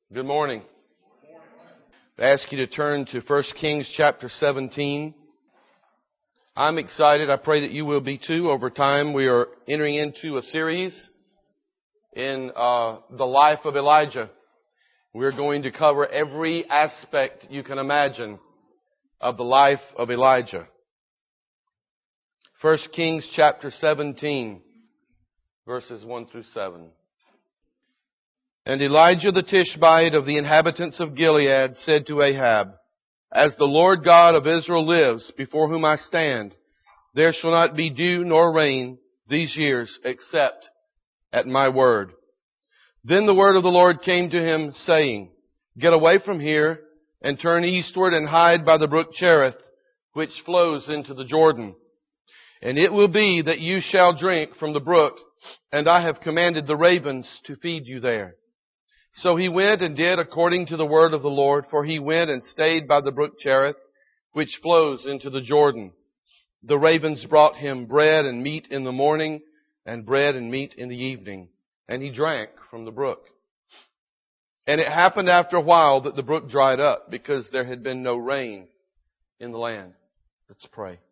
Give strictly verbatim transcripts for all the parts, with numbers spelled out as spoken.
Good morning. I ask you to turn to First Kings chapter seventeen. I'm excited. I pray that you will be too. Over time, we are entering into a series in uh, the life of Elijah. We're going to cover every aspect you can imagine of the life of Elijah. First Kings chapter seventeen, verses one through seven. And Elijah the Tishbite of the inhabitants of Gilead said to Ahab, As the Lord God of Israel lives, before whom I stand, there shall not be dew nor rain these years, except at my word. Then the word of the Lord came to him, saying, Get away from here, and turn eastward, and hide by the brook Cherith, which flows into the Jordan. And it will be that you shall drink from the brook, and I have commanded the ravens to feed you there. So he went and did according to the word of the Lord, for he went and stayed by the brook Cherith, which flows into the Jordan. The ravens brought him bread and meat in the morning, and bread and meat in the evening, and he drank from the brook. And it happened after a while that the brook dried up, because there had been no rain in the land. Let's pray.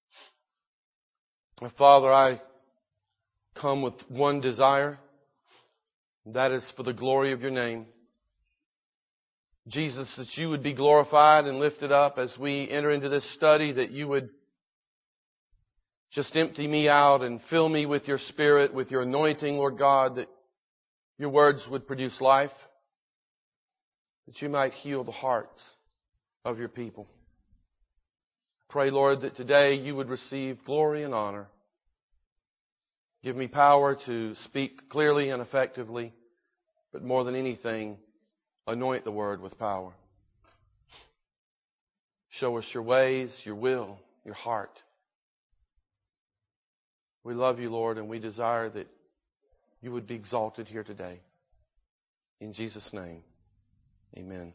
Father, I come with one desire. That is for the glory of your name. Jesus, that you would be glorified and lifted up as we enter into this study, that you would just empty me out and fill me with your Spirit, with your anointing, Lord God, that your words would produce life, that you might heal the hearts of your people. Pray, Lord, that today you would receive glory and honor. Give me power to speak clearly and effectively, but more than anything, anoint the word with power. Show us your ways, your will, your heart. We love you, Lord, and we desire that you would be exalted here today. In Jesus' name, amen.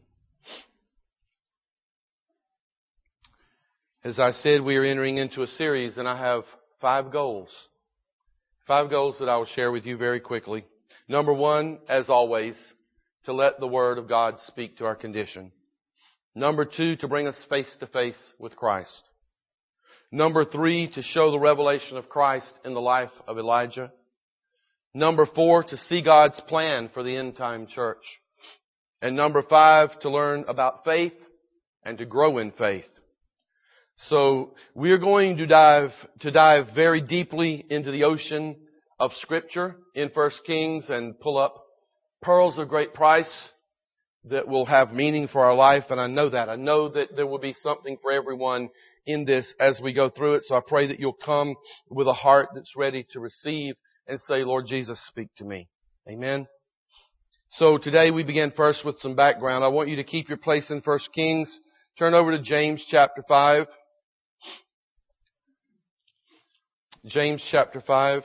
As I said, we are entering into a series, and I have five goals. Five goals that I will share with you very quickly. Number one, as always, to let the Word of God speak to our condition. Number two, to bring us face to face with Christ. Number three, to show the revelation of Christ in the life of Elijah. Number four, to see God's plan for the end time church. And number five, to learn about faith and to grow in faith. So we are going to dive to dive very deeply into the ocean of Scripture in First Kings and pull up pearls of great price that will have meaning for our life. And I know that. I know that there will be something for everyone in this as we go through it. So I pray that you'll come with a heart that's ready to receive and say, Lord Jesus, speak to me. Amen. So today we begin first with some background. I want you to keep your place in First Kings. Turn over to James chapter five. James chapter five.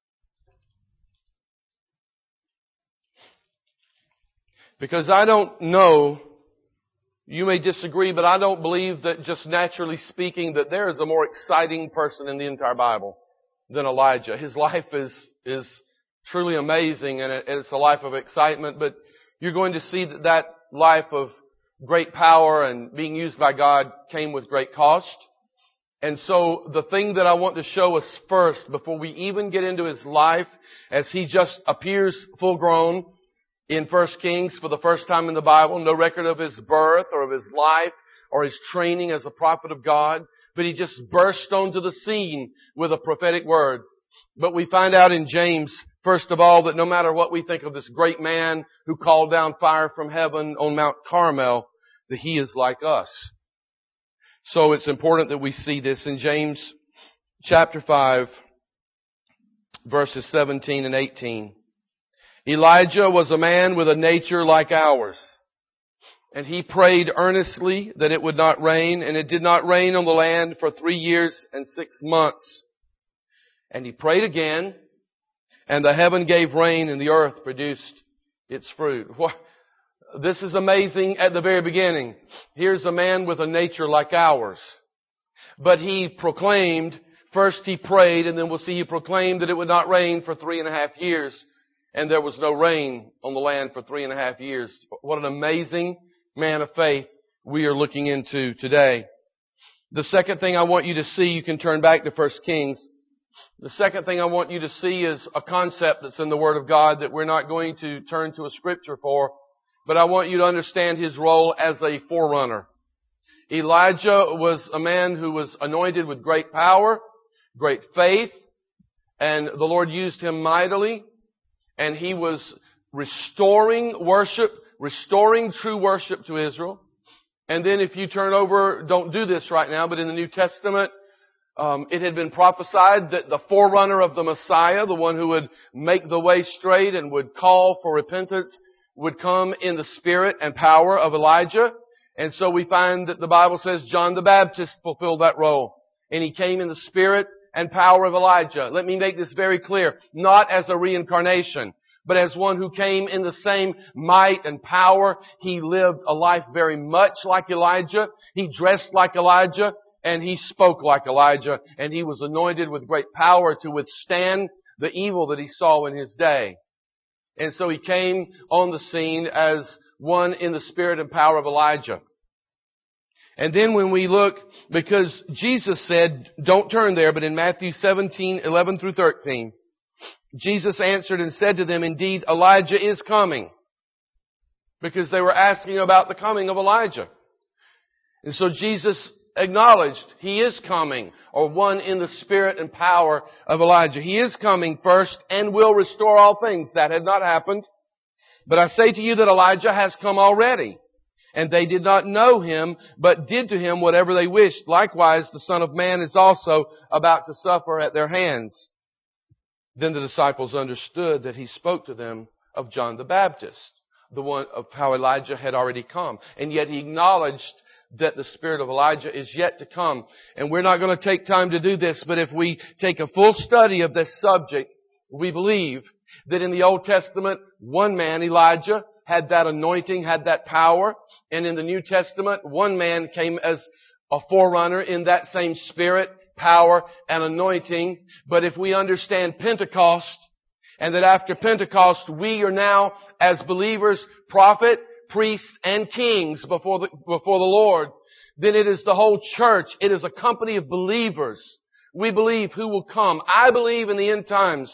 Because I don't know, you may disagree, but I don't believe that just naturally speaking that there is a more exciting person in the entire Bible than Elijah. His life is, is truly amazing, and it's a life of excitement, but you're going to see that that life of great power and being used by God came with great cost. And so the thing that I want to show us first, before we even get into his life, as he just appears full grown in First Kings for the first time in the Bible, no record of his birth or of his life or his training as a prophet of God, but he just burst onto the scene with a prophetic word. But we find out in James, first of all, that no matter what we think of this great man who called down fire from heaven on Mount Carmel, that he is like us. So it's important that we see this in James chapter five, verses seventeen and eighteen. Elijah was a man with a nature like ours, and he prayed earnestly that it would not rain, and it did not rain on the land for three years and six months. And he prayed again, and the heaven gave rain, and the earth produced its fruit. This is amazing at the very beginning. Here's a man with a nature like ours. But he proclaimed, first he prayed, and then we'll see he proclaimed that it would not rain for three and a half years. and there was no rain on the land for three and a half years. What an amazing man of faith we are looking into today. The second thing I want you to see, you can turn back to First Kings. The second thing I want you to see is a concept that's in the Word of God that we're not going to turn to a scripture for, but I want you to understand his role as a forerunner. Elijah was a man who was anointed with great power, great faith, and the Lord used him mightily, and he was restoring worship, restoring true worship to Israel. And then if you turn over, don't do this right now, but in the New Testament, um, it had been prophesied that the forerunner of the Messiah, the one who would make the way straight and would call for repentance, would come in the spirit and power of Elijah. And so we find that the Bible says John the Baptist fulfilled that role. And he came in the spirit and power of Elijah. Let me make this very clear. Not as a reincarnation, but as one who came in the same might and power. He lived a life very much like Elijah. He dressed like Elijah, and he spoke like Elijah. And he was anointed with great power to withstand the evil that he saw in his day. And so he came on the scene as one in the spirit and power of Elijah. And then when we look, because Jesus said, don't turn there, but in Matthew seventeen, eleven through thirteen, Jesus answered and said to them, indeed, Elijah is coming. Because they were asking about the coming of Elijah. And so Jesus acknowledged he is coming, or one in the spirit and power of Elijah. He is coming first and will restore all things. That had not happened. But I say to you that Elijah has come already. And they did not know him, but did to him whatever they wished. Likewise, the Son of Man is also about to suffer at their hands. Then the disciples understood that he spoke to them of John the Baptist, the one of how Elijah had already come. And yet he acknowledged that the spirit of Elijah is yet to come. And we're not going to take time to do this, but if we take a full study of this subject, we believe that in the Old Testament, one man, Elijah, had that anointing, had that power. And in the New Testament, one man came as a forerunner in that same spirit, power, and anointing. But if we understand Pentecost, and that after Pentecost, we are now, as believers, prophet, priests, and kings before the, before the Lord, then it is the whole church. It is a company of believers. We believe who will come. I believe in the end times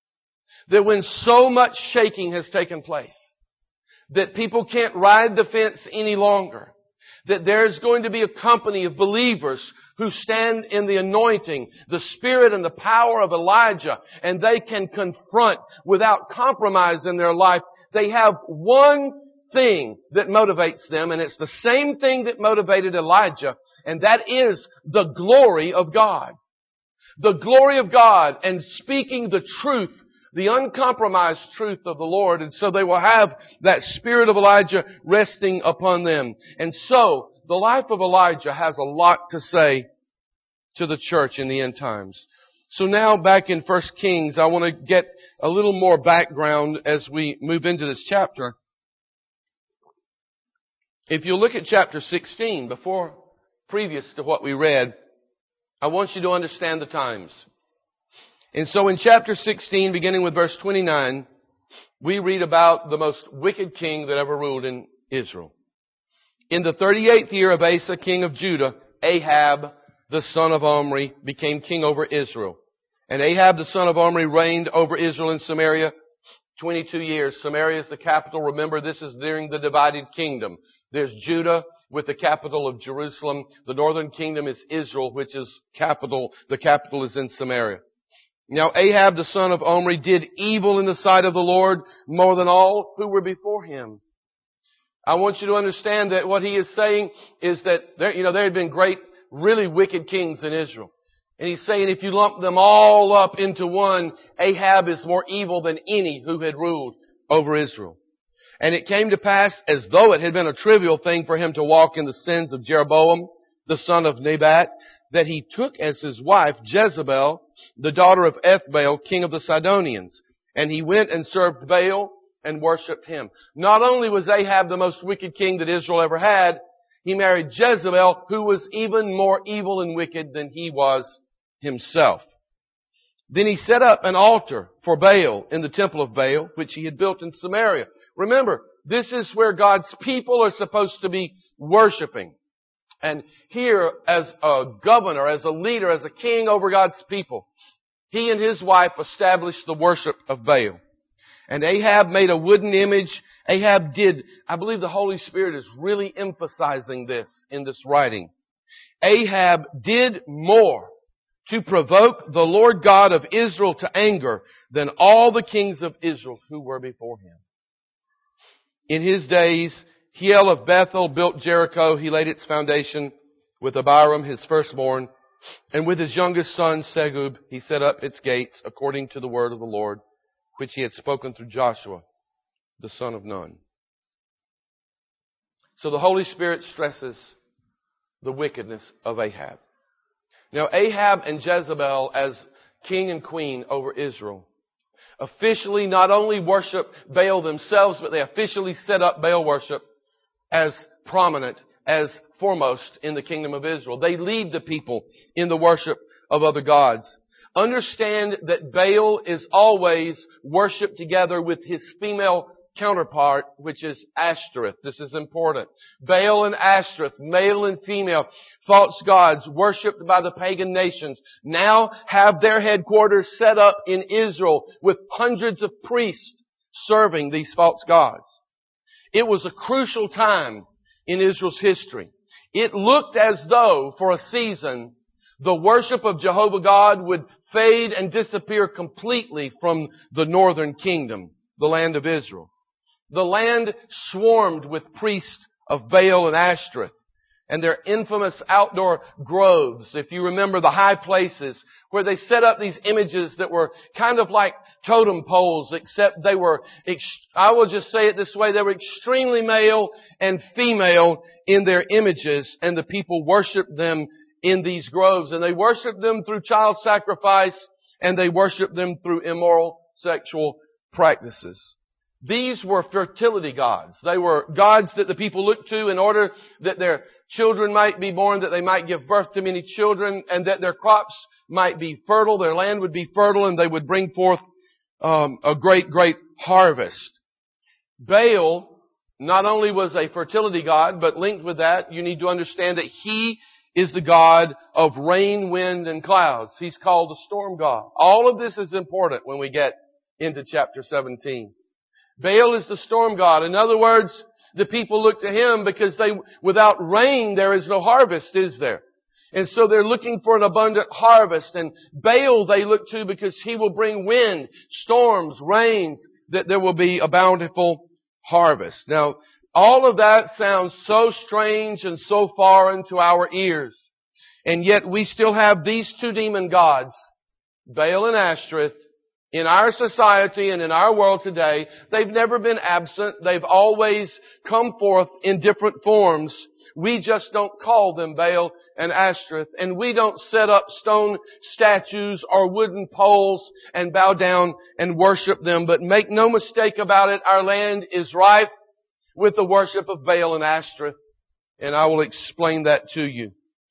that when so much shaking has taken place, that people can't ride the fence any longer, that there's going to be a company of believers who stand in the anointing, the spirit and the power of Elijah, and they can confront without compromise in their life. They have one thing that motivates them, and it's the same thing that motivated Elijah, and that is the glory of God. The glory of God and speaking the truth, the uncompromised truth of the Lord. And so they will have that spirit of Elijah resting upon them. And so the life of Elijah has a lot to say to the church in the end times. So now back in First Kings, I want to get a little more background as we move into this chapter. If you look at chapter sixteen, before, previous to what we read, I want you to understand the times. And so in chapter sixteen, beginning with verse twenty-nine, we read about the most wicked king that ever ruled in Israel. In the thirty-eighth year of Asa, king of Judah, Ahab, the son of Omri, became king over Israel. And Ahab, the son of Omri, reigned over Israel in Samaria twenty-two years. Samaria is the capital. Remember, this is during the divided kingdom. There's Judah with the capital of Jerusalem. The northern kingdom is Israel, which is capital. The capital is in Samaria. Now Ahab, the son of Omri, did evil in the sight of the Lord more than all who were before him. I want you to understand that what he is saying is that there, you know, there had been great, really wicked kings in Israel. And he's saying if you lump them all up into one, Ahab is more evil than any who had ruled over Israel. And it came to pass, as though it had been a trivial thing for him to walk in the sins of Jeroboam, the son of Nebat, that he took as his wife Jezebel, the daughter of Ethbaal, king of the Sidonians. And he went and served Baal and worshipped him. Not only was Ahab the most wicked king that Israel ever had, he married Jezebel, who was even more evil and wicked than he was himself. Then he set up an altar for Baal in the temple of Baal, which he had built in Samaria. Remember, this is where God's people are supposed to be worshiping. And here, as a governor, as a leader, as a king over God's people, he and his wife established the worship of Baal. And Ahab made a wooden image. Ahab did, I believe the Holy Spirit is really emphasizing this in this writing. Ahab did more to provoke the Lord God of Israel to anger than all the kings of Israel who were before him. In his days, Hiel of Bethel built Jericho. He laid its foundation with Abiram, his firstborn, and with his youngest son, Segub, he set up its gates according to the word of the Lord, which he had spoken through Joshua, the son of Nun. So the Holy Spirit stresses the wickedness of Ahab. Now, Ahab and Jezebel, as king and queen over Israel, officially not only worship Baal themselves, but they officially set up Baal worship as prominent, as foremost in the kingdom of Israel. They lead the people in the worship of other gods. Understand that Baal is always worshipped together with his female counterpart, which is Ashtoreth. This is important. Baal and Ashtoreth, male and female, false gods worshipped by the pagan nations, now have their headquarters set up in Israel with hundreds of priests serving these false gods. It was a crucial time in Israel's history. It looked as though, for a season, the worship of Jehovah God would fade and disappear completely from the northern kingdom, the land of Israel. The land swarmed with priests of Baal and Ashtoreth and their infamous outdoor groves. If you remember the high places where they set up these images that were kind of like totem poles, except they were, I will just say it this way, they were extremely male and female in their images, and the people worshiped them in these groves. And they worshiped them through child sacrifice, and they worshiped them through immoral sexual practices. These were fertility gods. They were gods that the people looked to in order that their children might be born, that they might give birth to many children, and that their crops might be fertile, their land would be fertile, and they would bring forth um, a great, great harvest. Baal not only was a fertility god, but linked with that, you need to understand that he is the god of rain, wind, and clouds. He's called the storm god. All of this is important when we get into chapter seventeen. Baal is the storm god. In other words, the people look to him because they, without rain, there is no harvest, is there? And so they're looking for an abundant harvest. And Baal they look to because he will bring wind, storms, rains, that there will be a bountiful harvest. Now, all of that sounds so strange and so foreign to our ears. And yet we still have these two demon gods, Baal and Ashtoreth, in our society and in our world today. They've never been absent. They've always come forth in different forms. We just don't call them Baal and Ashtoreth. And we don't set up stone statues or wooden poles and bow down and worship them. But make no mistake about it, our land is rife with the worship of Baal and Ashtoreth. And I will explain that to you.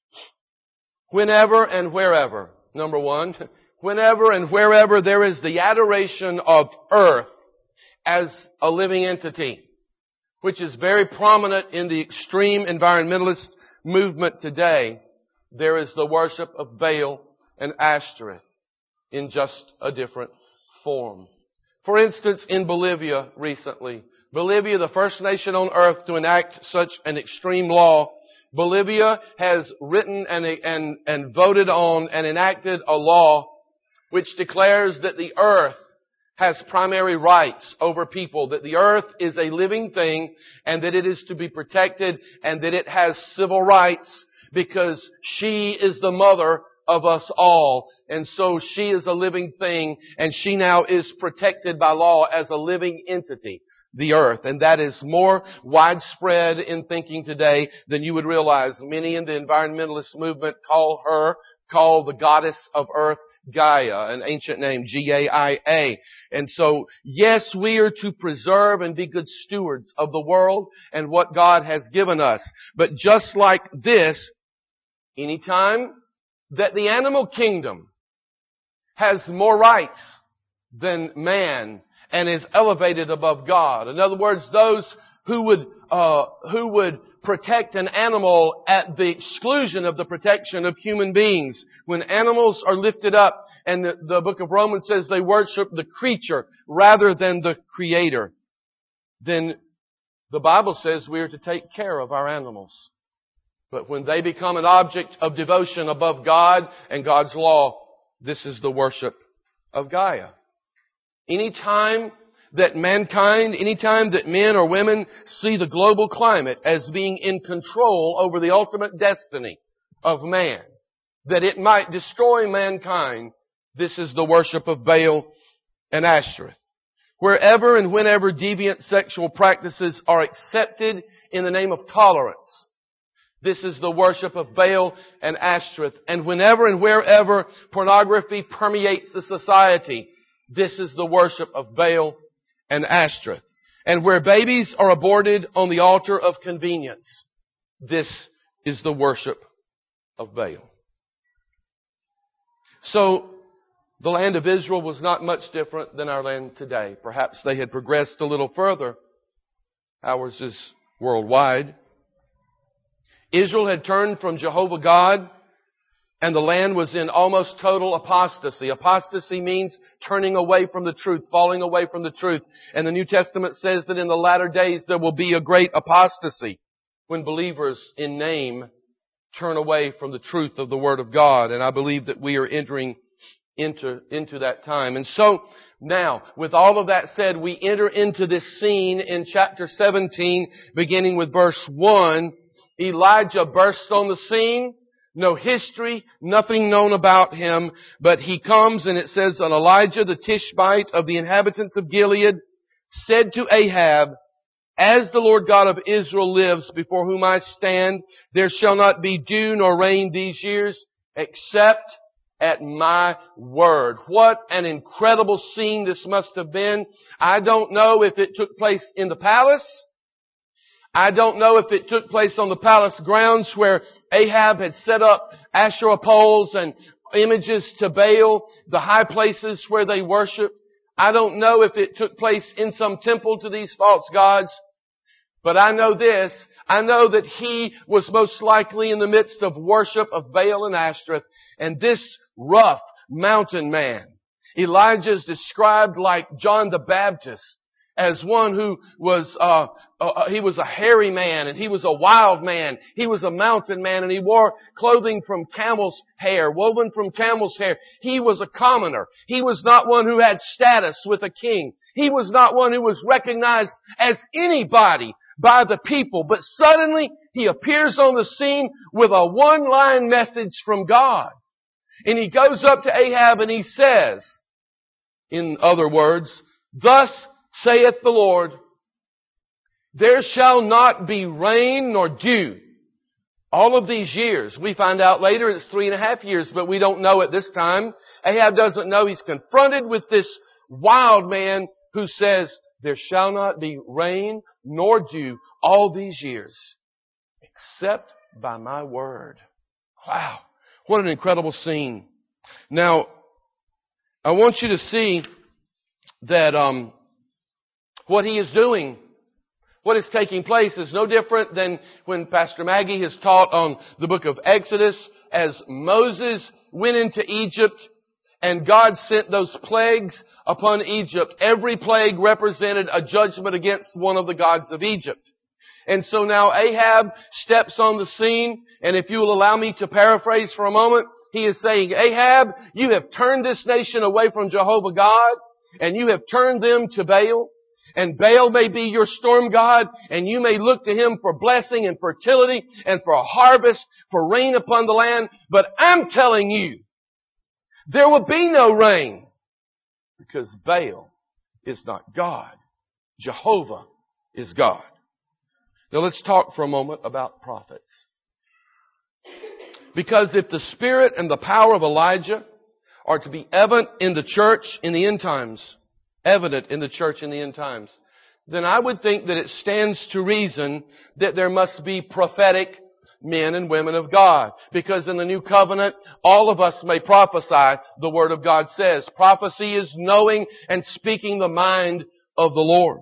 Whenever and wherever, number one, whenever and wherever there is the adoration of earth as a living entity, which is very prominent in the extreme environmentalist movement today, there is the worship of Baal and Ashtoreth in just a different form. For instance, in Bolivia recently, Bolivia, the first nation on earth to enact such an extreme law, Bolivia has written and, and, and voted on and enacted a law which declares that the earth has primary rights over people, that the earth is a living thing and that it is to be protected and that it has civil rights because she is the mother of us all. And so she is a living thing and she now is protected by law as a living entity, the earth. And that is more widespread in thinking today than you would realize. Many in the environmentalist movement call her, call the goddess of earth, Gaia, an ancient name, G A I A. And so, yes, we are to preserve and be good stewards of the world and what God has given us. But just like this, anytime that the animal kingdom has more rights than man and is elevated above God. In other words, those who would, uh, who would protect an animal at the exclusion of the protection of human beings. When animals are lifted up, and the, the book of Romans says they worship the creature rather than the Creator, then the Bible says we are to take care of our animals. But when they become an object of devotion above God and God's law, this is the worship of Gaia. Anytime that mankind, anytime that men or women see the global climate as being in control over the ultimate destiny of man, that it might destroy mankind, this is the worship of Baal and Ashtoreth. Wherever and whenever deviant sexual practices are accepted in the name of tolerance, this is the worship of Baal and Ashtoreth. And whenever and wherever pornography permeates the society, this is the worship of Baal and Ashtoreth. And where babies are aborted on the altar of convenience, this is the worship of Baal. So, the land of Israel was not much different than our land today. Perhaps they had progressed a little further. Ours is worldwide. Israel had turned from Jehovah God, and the land was in almost total apostasy. Apostasy means turning away from the truth, falling away from the truth. And the New Testament says that in the latter days there will be a great apostasy when believers in name turn away from the truth of the Word of God. And I believe that we are entering into, into that time. And so now, with all of that said, we enter into this scene in chapter seventeen, beginning with verse one. Elijah bursts on the scene. No history, nothing known about him, but he comes and it says, and Elijah the Tishbite of the inhabitants of Gilead said to Ahab, as the Lord God of Israel lives, before whom I stand, there shall not be dew nor rain these years, except at my word. What an incredible scene this must have been. I don't know if it took place in the palace. I don't know if it took place on the palace grounds where Ahab had set up Asherah poles and images to Baal, the high places where they worship. I don't know if it took place in some temple to these false gods. But I know this. I know that he was most likely in the midst of worship of Baal and Ashtoreth. And this rough mountain man, Elijah is described like John the Baptist, as one who was, uh, uh, he was a hairy man and he was a wild man. He was a mountain man and he wore clothing from camel's hair, woven from camel's hair. He was a commoner. He was not one who had status with a king. He was not one who was recognized as anybody by the people. But suddenly he appears on the scene with a one-line message from God. And he goes up to Ahab and he says, in other words, thus saith the Lord, there shall not be rain nor dew. All of these years, we find out later it's three and a half years, but we don't know at this time. Ahab doesn't know. He's confronted with this wild man who says, there shall not be rain nor dew all these years, except by my word. Wow. What an incredible scene. Now, I want you to see that, um, what he is doing, what is taking place is no different than when Pastor Maggie has taught on the book of Exodus as Moses went into Egypt and God sent those plagues upon Egypt. Every plague represented a judgment against one of the gods of Egypt. And so now Ahab steps on the scene, and if you will allow me to paraphrase for a moment, he is saying, Ahab, you have turned this nation away from Jehovah God, and you have turned them to Baal. And Baal may be your storm god, and you may look to him for blessing and fertility and for a harvest, for rain upon the land. But I'm telling you, there will be no rain because Baal is not God. Jehovah is God. Now let's talk for a moment about prophets. Because if the spirit and the power of Elijah are to be evident in the church in the end times, evident in the church in the end times, then I would think that it stands to reason that there must be prophetic men and women of God. Because in the New Covenant, all of us may prophesy, the Word of God says. Prophecy is knowing and speaking the mind of the Lord.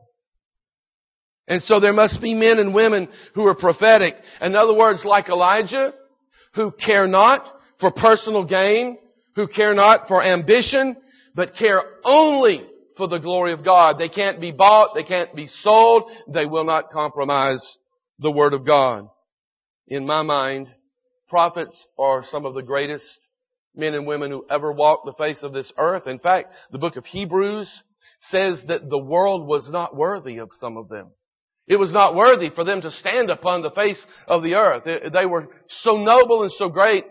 And so there must be men and women who are prophetic. In other words, like Elijah, who care not for personal gain, who care not for ambition, but care only for the glory of God. They can't be bought, they can't be sold, they will not compromise the Word of God. In my mind, prophets are some of the greatest men and women who ever walked the face of this earth. In fact, the book of Hebrews says that the world was not worthy of some of them. It was not worthy for them to stand upon the face of the earth. They were so noble and so great.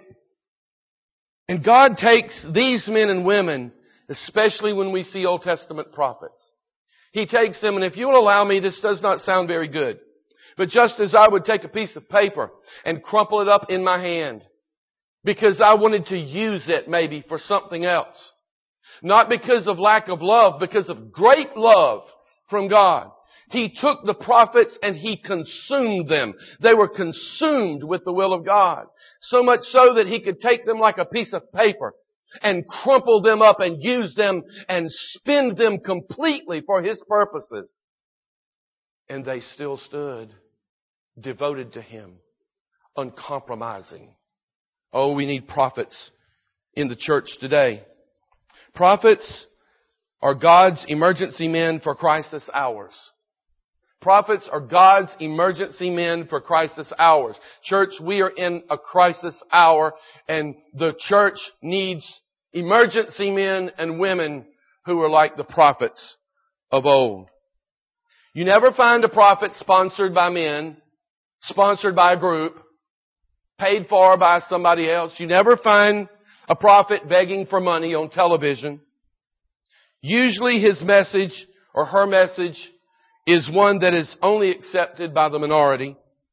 And God takes these men and women, especially when we see Old Testament prophets. He takes them, and if you will allow me, this does not sound very good. But just as I would take a piece of paper and crumple it up in my hand, because I wanted to use it maybe for something else. Not because of lack of love, because of great love from God. He took the prophets and He consumed them. They were consumed with the will of God. So much so that He could take them like a piece of paper and crumple them up and use them and spin them completely for His purposes. And they still stood devoted to Him, uncompromising. Oh, we need prophets in the church today. Prophets are God's emergency men for crisis hours. Prophets are God's emergency men for crisis hours. Church, we are in a crisis hour, and the church needs emergency men and women who are like the prophets of old. You never find a prophet sponsored by men, sponsored by a group, paid for by somebody else. You never find a prophet begging for money on television. Usually his message or her message is one that is only accepted by the minority.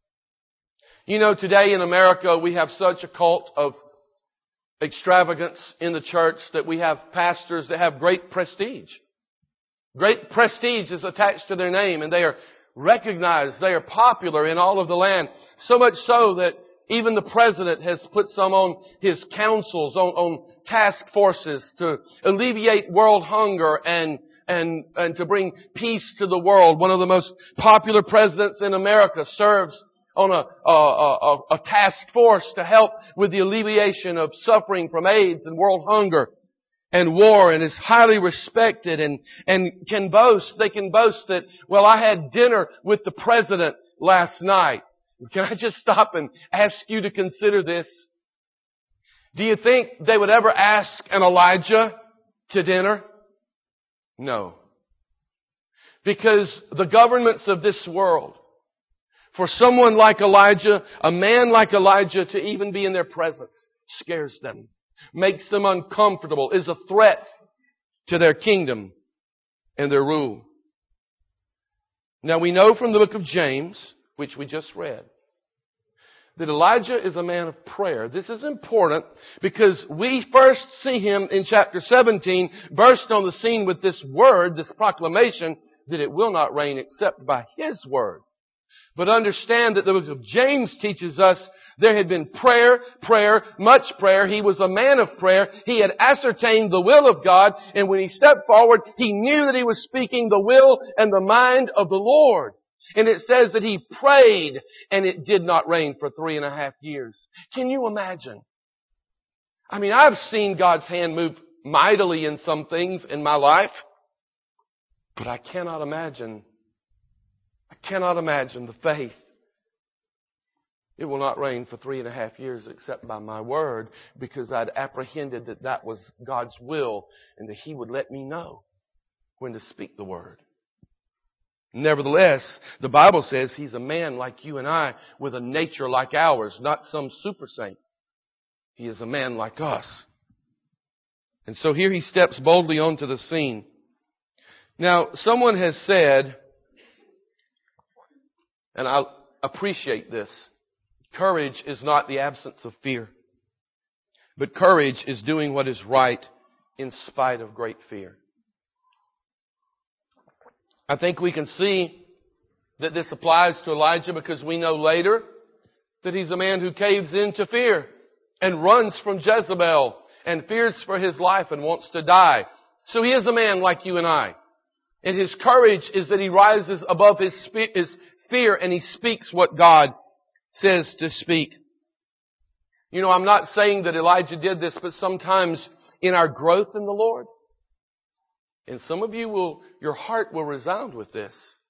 You know, today in America we have such a cult of extravagance in the church that we have pastors that have great prestige. Great prestige is attached to their name, and they are recognized, they are popular in all of the land. So much so that even the president has put some on his councils, on, on task forces to alleviate world hunger and And, and to bring peace to the world. One of the most popular presidents in America serves on a, a, a, a task force to help with the alleviation of suffering from AIDS and world hunger and war, and is highly respected and, and can boast, they can boast that, well, I had dinner with the president last night. Can I just stop and ask you to consider this? Do you think they would ever ask an Elijah to dinner? No. Because the governments of this world, for someone like Elijah, a man like Elijah to even be in their presence, scares them, makes them uncomfortable, is a threat to their kingdom and their rule. Now we know from the book of James, which we just read, that Elijah is a man of prayer. This is important because we first see him in chapter seventeen burst on the scene with this word, this proclamation, that it will not rain except by His word. But understand that the book of James teaches us there had been prayer, prayer, much prayer. He was a man of prayer. He had ascertained the will of God, and when he stepped forward, he knew that he was speaking the will and the mind of the Lord. And it says that he prayed and it did not rain for three and a half years. Can you imagine? I mean, I've seen God's hand move mightily in some things in my life, but I cannot imagine, I cannot imagine the faith. It will not rain for three and a half years except by my word, because I'd apprehended that that was God's will and that He would let me know when to speak the word. Nevertheless, the Bible says He's a man like you and I with a nature like ours, not some super saint. He is a man like us. And so here he steps boldly onto the scene. Now, someone has said, and I appreciate this, courage is not the absence of fear, but courage is doing what is right in spite of great fear. I think we can see that this applies to Elijah because we know later that he's a man who caves into fear and runs from Jezebel and fears for his life and wants to die. So he is a man like you and I. And his courage is that he rises above his, spe- his fear and he speaks what God says to speak. You know, I'm not saying that Elijah did this, but sometimes in our growth in the Lord, and some of you will, your heart will resound with this.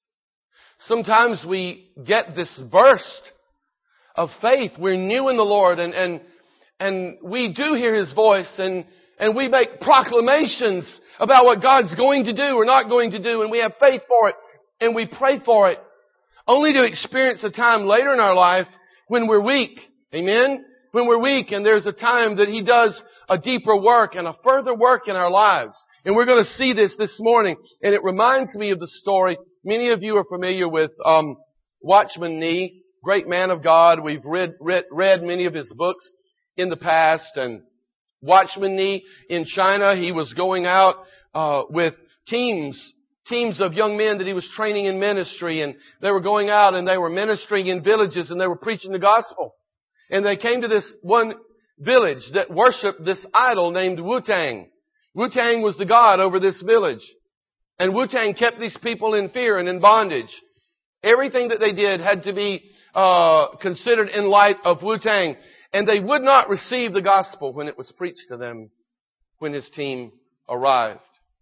Sometimes we get this burst of faith. We're new in the Lord and, and, and we do hear His voice and, and we make proclamations about what God's going to do or not going to do, and we have faith for it and we pray for it, only to experience a time later in our life when we're weak. Amen? When we're weak and there's a time that He does a deeper work and a further work in our lives. And we're going to see this this morning. And it reminds me of the story. Many of you are familiar with um, Watchman Nee, great man of God. We've read, read, read many of his books in the past. And Watchman Nee in China, he was going out uh, with teams, teams of young men that he was training in ministry. And they were going out and they were ministering in villages and they were preaching the gospel. And they came to this one village that worshiped this idol named Wu-Tang. Wu-Tang was the god over this village. And Wu-Tang kept these people in fear and in bondage. Everything that they did had to be uh considered in light of Wu-Tang. And they would not receive the gospel when it was preached to them when his team arrived.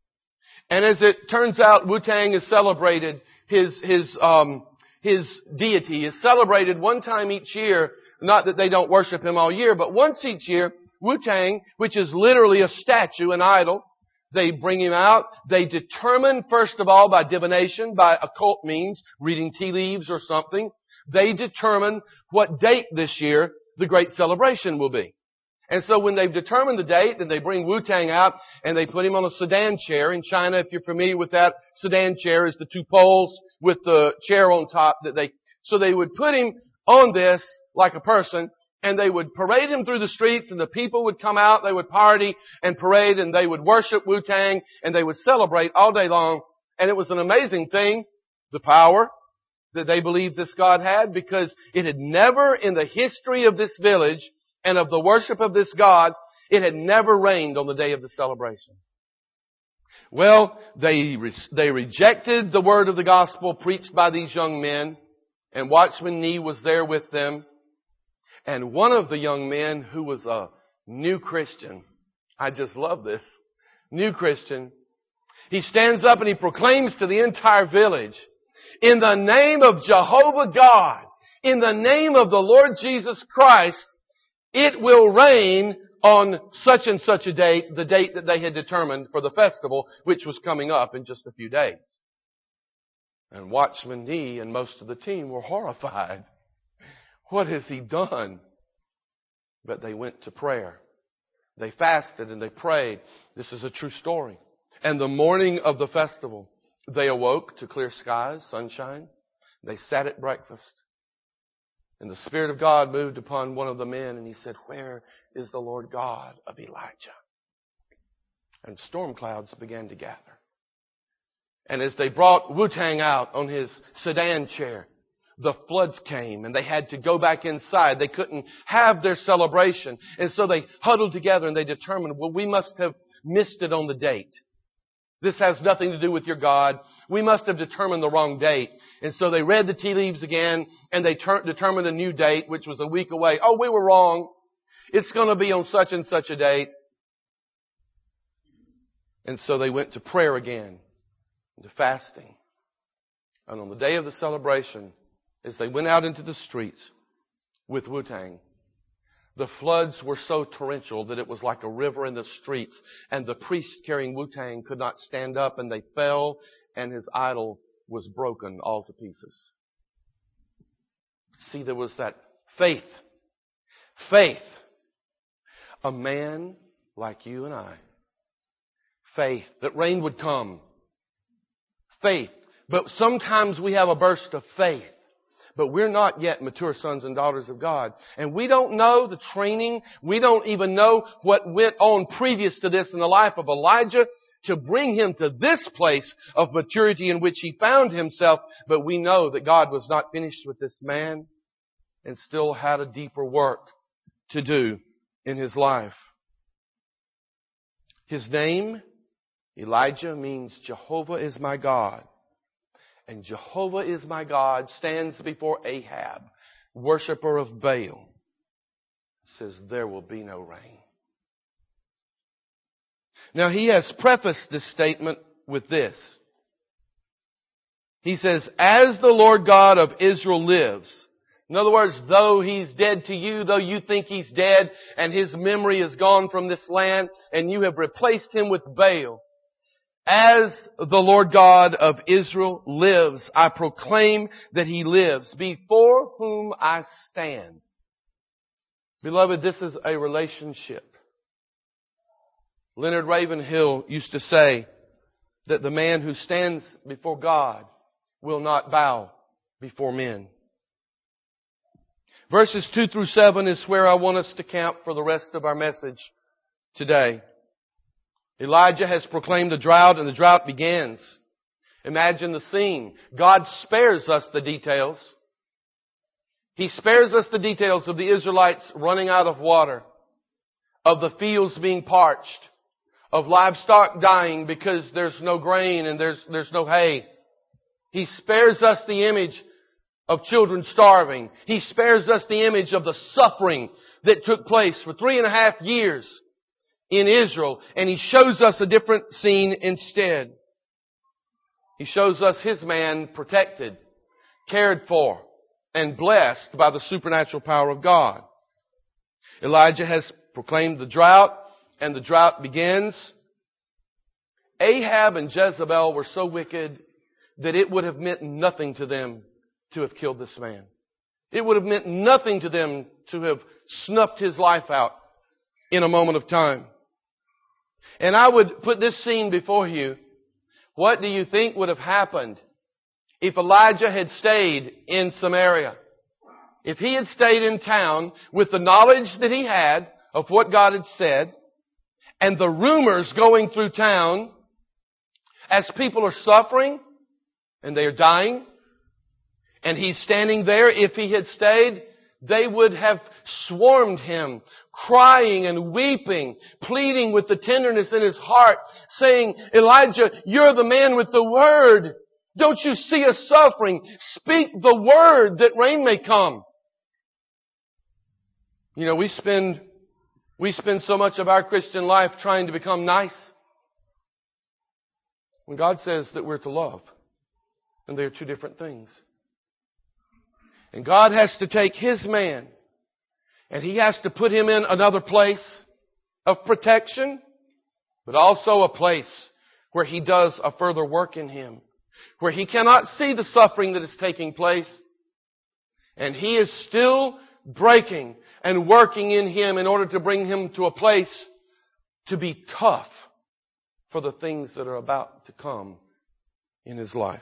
And as it turns out, Wu-Tang is celebrated. His, his, um, his deity is celebrated one time each year. Not that they don't worship him all year, but once each year, Wu-Tang, which is literally a statue, an idol, they bring him out. They determine, first of all, by divination, by occult means, reading tea leaves or something, they determine what date this year the great celebration will be. And so when they've determined the date, then they bring Wu-Tang out and they put him on a sedan chair. In China, if you're familiar with that, sedan chair is the two poles with the chair on top that they, so they would put him on this like a person, and they would parade him through the streets, and the people would come out, they would party and parade, and they would worship Wu-Tang, and they would celebrate all day long. And it was an amazing thing, the power that they believed this God had, because it had never in the history of this village and of the worship of this God, it had never rained on the day of the celebration. Well, they, they rejected the word of the gospel preached by these young men, and Watchman Nee was there with them. And one of the young men who was a new Christian, I just love this, new Christian, he stands up and he proclaims to the entire village, in the name of Jehovah God, in the name of the Lord Jesus Christ, it will rain on such and such a date, the date that they had determined for the festival, which was coming up in just a few days. And Watchman Nee and most of the team were horrified. What has he done? But they went to prayer. They fasted and they prayed. This is a true story. And the morning of the festival, they awoke to clear skies, sunshine. They sat at breakfast. And the Spirit of God moved upon one of the men and he said, "Where is the Lord God of Elijah?" And storm clouds began to gather. And as they brought Wu-Tang out on his sedan chair, the floods came and they had to go back inside. They couldn't have their celebration. And so they huddled together and they determined, well, we must have missed it on the date. This has nothing to do with your God. We must have determined the wrong date. And so they read the tea leaves again and they ter- determined a new date, which was a week away. Oh, we were wrong. It's going to be on such and such a date. And so they went to prayer again, to fasting. And on the day of the celebration, as they went out into the streets with Wu-Tang, the floods were so torrential that it was like a river in the streets. And the priest carrying Wu-Tang could not stand up and they fell and his idol was broken all to pieces. See, there was that faith. Faith. A man like you and I. Faith that rain would come. Faith. But sometimes we have a burst of faith. But we're not yet mature sons and daughters of God. And we don't know the training. We don't even know what went on previous to this in the life of Elijah to bring him to this place of maturity in which he found himself. But we know that God was not finished with this man. and still had a deeper work to do in his life. His name, Elijah, means Jehovah is my God. And Jehovah is my God stands before Ahab, worshiper of Baal. Says there will be no rain. Now he has prefaced this statement with this. He says, as the Lord God of Israel lives. In other words, though he's dead to you, though you think he's dead and his memory is gone from this land and you have replaced him with Baal. As the Lord God of Israel lives, I proclaim that he lives, before whom I stand. Beloved, this is a relationship. Leonard Ravenhill used to say that the man who stands before God will not bow before men. Verses two through seven is where I want us to camp for the rest of our message today. Elijah has proclaimed a drought and the drought begins. Imagine the scene. God spares us the details. He spares us the details of the Israelites running out of water, of the fields being parched, of livestock dying because there's no grain and there's, there's no hay. He spares us the image of children starving. He spares us the image of the suffering that took place for three and a half years in Israel. And He shows us a different scene instead. He shows us His man protected, cared for, and blessed by the supernatural power of God. Elijah has proclaimed the drought, and the drought begins. Ahab and Jezebel were so wicked that it would have meant nothing to them to have killed this man. It would have meant nothing to them to have snuffed his life out in a moment of time. And I would put this scene before you. What do you think would have happened if Elijah had stayed in Samaria? If he had stayed in town with the knowledge that he had of what God had said, and the rumors going through town as people are suffering and they are dying, and he's standing there, if he had stayed, they would have swarmed him, crying and weeping, pleading with the tenderness in his heart, saying, Elijah, you're the man with the word. Don't you see us suffering? Speak the word that rain may come. You know, we spend, we spend so much of our Christian life trying to become nice, when God says that we're to love. And they're two different things. And God has to take His man and He has to put him in another place of protection, but also a place where He does a further work in him, where he cannot see the suffering that is taking place. And He is still breaking and working in him in order to bring him to a place to be tough for the things that are about to come in his life.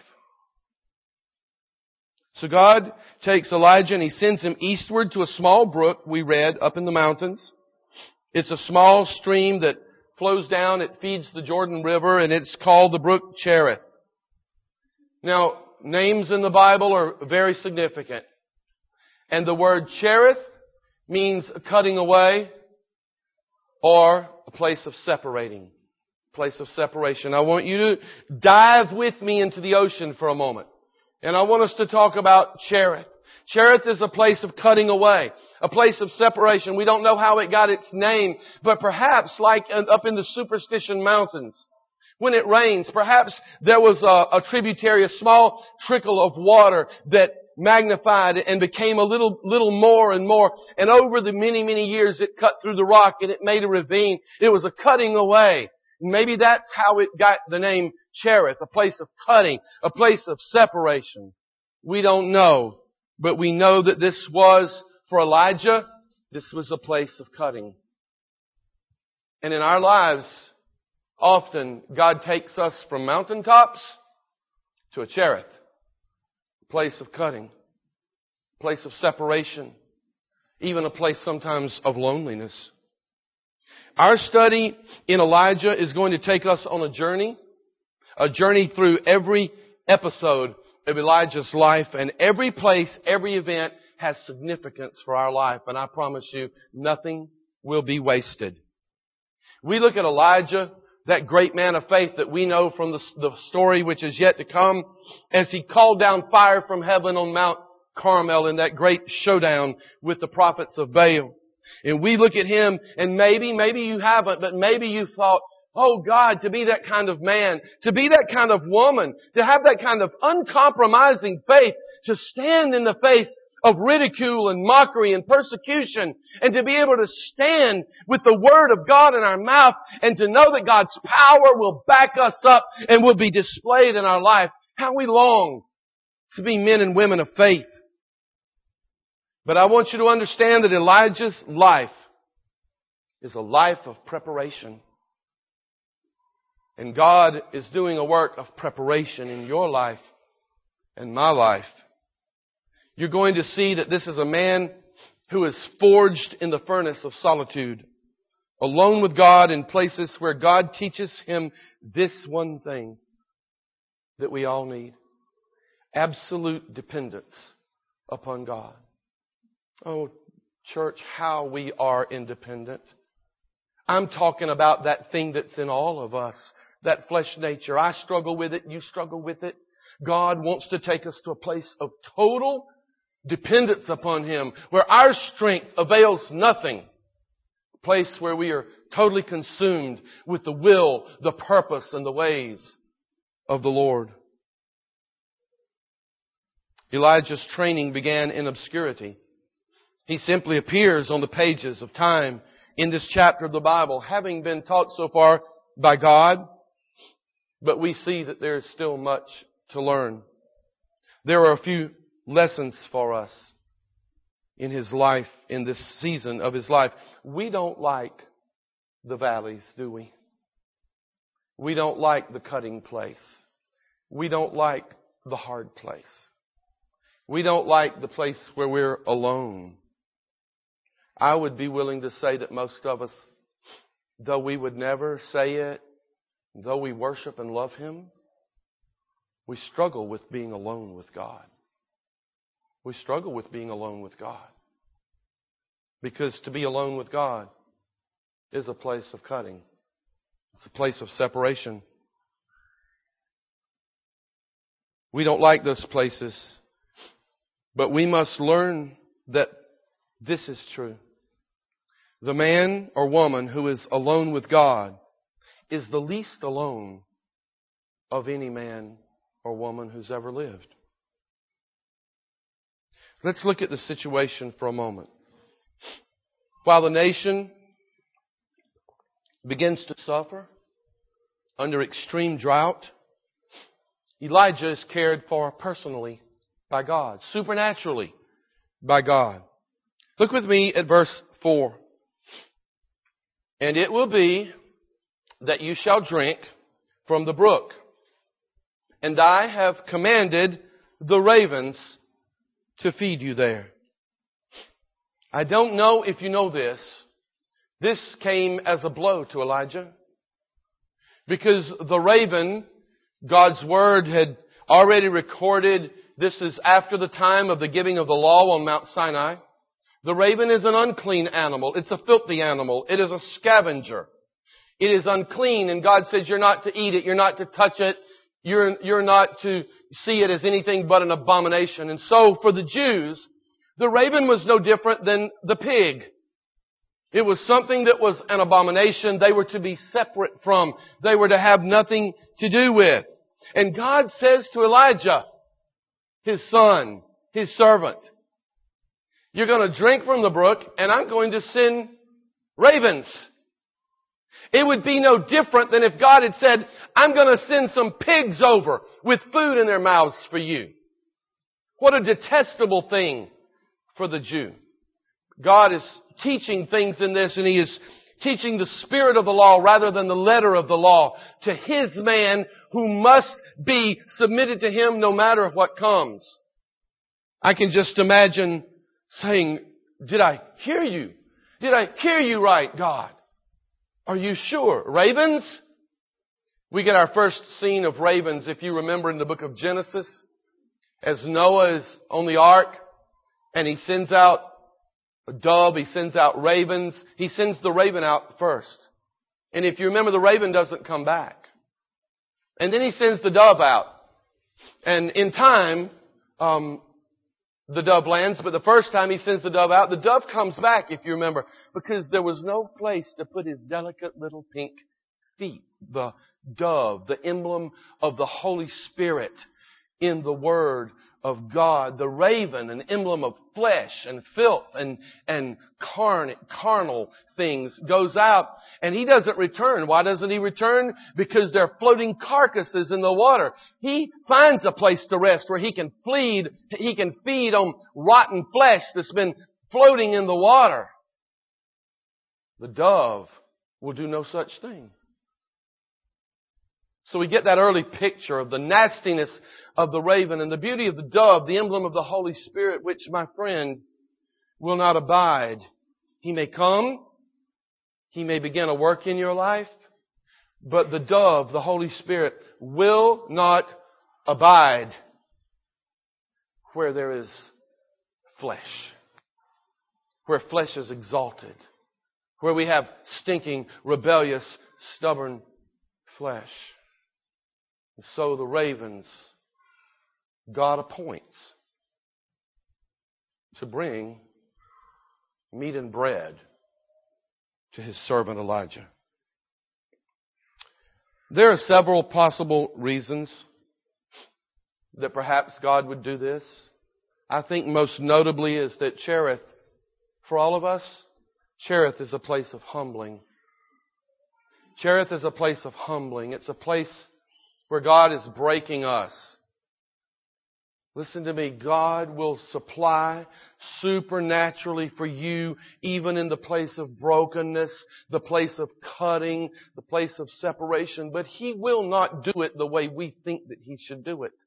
So God takes Elijah and He sends him eastward to a small brook we read up in the mountains. It's a small stream that flows down. It feeds the Jordan River, and it's called the brook Cherith. Now, names in the Bible are very significant. And the word Cherith means cutting away or a place of separating. Place of separation. I want you to dive with me into the ocean for a moment. And I want us to talk about Cherith. Cherith is a place of cutting away, a place of separation. We don't know how it got its name, but perhaps like up in the Superstition Mountains, when it rains, perhaps there was a, a tributary, a small trickle of water that magnified and became a little, little more and more. And over the many, many years, it cut through the rock and it made a ravine. It was a cutting away. Maybe that's how it got the name Cherith, a place of cutting, a place of separation. We don't know, but we know that this was, for Elijah, this was a place of cutting. And in our lives, often God takes us from mountaintops to a Cherith, a place of cutting, a place of separation, even a place sometimes of loneliness. Our study in Elijah is going to take us on a journey, a journey through every episode of Elijah's life, and every place, every event has significance for our life. And I promise you, nothing will be wasted. We look at Elijah, that great man of faith that we know from the, the story which is yet to come, as he called down fire from heaven on Mount Carmel in that great showdown with the prophets of Baal. And we look at him, and maybe, maybe you haven't, but maybe you thought, oh God, to be that kind of man, to be that kind of woman, to have that kind of uncompromising faith, to stand in the face of ridicule and mockery and persecution, and to be able to stand with the Word of God in our mouth, and to know that God's power will back us up and will be displayed in our life. How we long to be men and women of faith. But I want you to understand that Elijah's life is a life of preparation. And God is doing a work of preparation in your life and my life. You're going to see that this is a man who is forged in the furnace of solitude, alone with God in places where God teaches him this one thing that we all need: absolute dependence upon God. Oh, church, how we are independent. I'm talking about that thing that's in all of us, that flesh nature. I struggle with it. You struggle with it. God wants to take us to a place of total dependence upon Him, where our strength avails nothing. A place where we are totally consumed with the will, the purpose, and the ways of the Lord. Elijah's training began in obscurity. He simply appears on the pages of time in this chapter of the Bible, having been taught so far by God. But we see that there is still much to learn. There are a few lessons for us in his life, in this season of his life. We don't like the valleys, do we? We don't like the cutting place. We don't like the hard place. We don't like the place where we're alone. I would be willing to say that most of us, though we would never say it, though we worship and love Him, we struggle with being alone with God. We struggle with being alone with God. Because to be alone with God is a place of cutting. It's a place of separation. We don't like those places, but we must learn that this is true. The man or woman who is alone with God is the least alone of any man or woman who's ever lived. Let's look at the situation for a moment. While the nation begins to suffer under extreme drought, Elijah is cared for personally by God, supernaturally by God. Look with me at verse four. And it will be that you shall drink from the brook, and I have commanded the ravens to feed you there. I don't know if you know this. This came as a blow to Elijah, because the raven, God's Word had already recorded, this is after the time of the giving of the law on Mount Sinai. The raven is an unclean animal. It's a filthy animal. It is a scavenger. It is unclean, and God says you're not to eat it. You're not to touch it. You're, you're not to see it as anything but an abomination. And so for the Jews, the raven was no different than the pig. It was something that was an abomination they were to be separate from. They were to have nothing to do with. And God says to Elijah, His son, His servant, you're going to drink from the brook, and I'm going to send ravens. It would be no different than if God had said, I'm going to send some pigs over with food in their mouths for you. What a detestable thing for the Jew. God is teaching things in this, and He is teaching the spirit of the law rather than the letter of the law to His man who must be submitted to Him no matter what comes. I can just imagine saying, did I hear you? Did I hear you right, God? Are you sure? Ravens? We get our first scene of ravens, if you remember, in the book of Genesis. As Noah is on the ark, And He sends out a dove. He sends out ravens. He sends the raven out first. And if you remember, the raven doesn't come back. And then He sends the dove out. And in time, um, the dove lands. But the first time He sends the dove out, the dove comes back, if you remember, because there was no place to put His delicate little pink feet. The dove, the emblem of the Holy Spirit in the Word of God. The raven, an emblem of flesh and filth and, and carn, carnal things, goes out and he doesn't return. Why doesn't he return? Because there are floating carcasses in the water. He finds a place to rest where he can feed, he can feed on rotten flesh that's been floating in the water. The dove will do no such thing. So we get that early picture of the nastiness of the raven and the beauty of the dove, the emblem of the Holy Spirit, which, my friend, will not abide. He may come, He may begin a work in your life, but the dove, the Holy Spirit, will not abide where there is flesh, where flesh is exalted, where we have stinking, rebellious, stubborn flesh. And so the ravens God appoints to bring meat and bread to His servant Elijah. There are several possible reasons that perhaps God would do this. I think most notably is that Cherith, for all of us, Cherith is a place of humbling. Cherith is a place of humbling. It's a place where God is breaking us. Listen to me. God will supply supernaturally for you, even in the place of brokenness, the place of cutting, the place of separation. But He will not do it the way we think that He should do it.